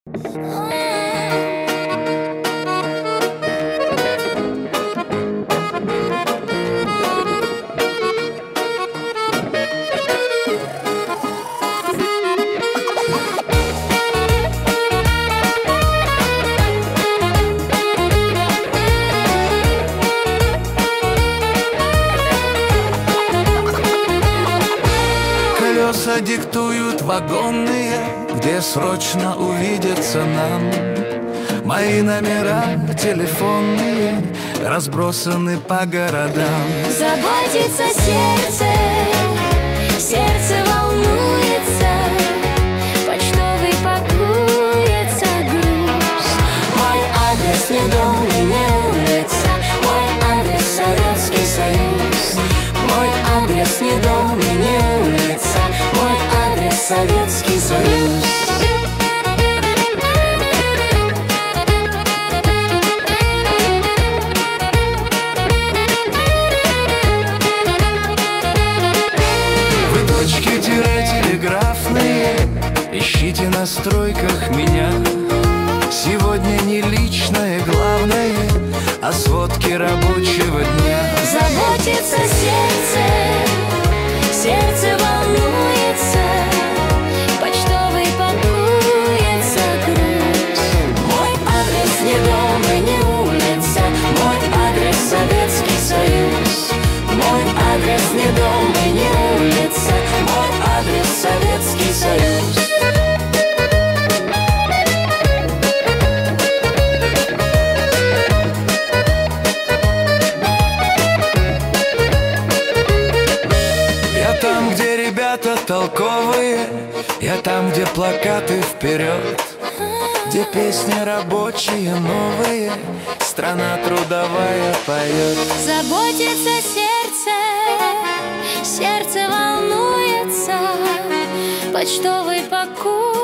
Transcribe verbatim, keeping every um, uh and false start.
Колеса диктуют вагонные, где срочно увидеться нам. Мои номера телефонные разбросаны по городам. Заботится сердце, сердце волнуется, почтовый пакуется груз. Мой адрес не дом и не улица, мой адрес Советский Союз. Мой адрес не дом и не улица, мой адрес Советский Союз. Телеграфные, ищите на стройках меня. Сегодня не личное главное, а сводки рабочего дня. Заботится сердце, сердце волнуется, почтовый пакуется груз. Мой адрес не дом и не улица, мой адрес Советский Союз. Мой адрес не дом и не улица, мой адрес Советский Союз. Я там, где ребята толковые, я там, где плакаты вперед, где песни рабочие новые, страна трудовая поет. Заботится сердце, сердце волнуется, почтовый пакуется